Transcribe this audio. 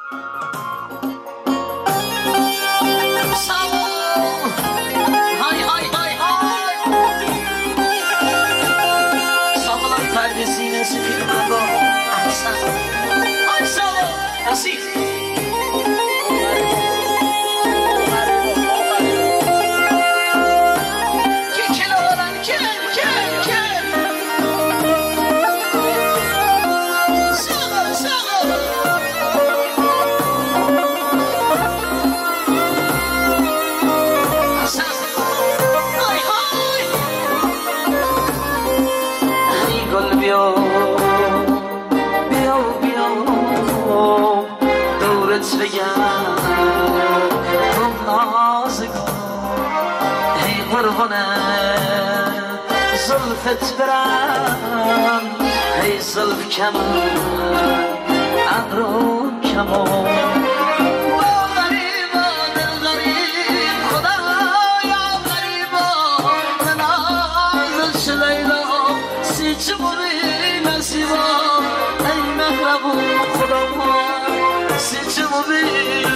زلفت برم ای زلف کمن ابرو کمان با غریبان غریب خدایا غریبان نازش لیلا سی چمونی نصیبا ای مهربون خدا سی چمونی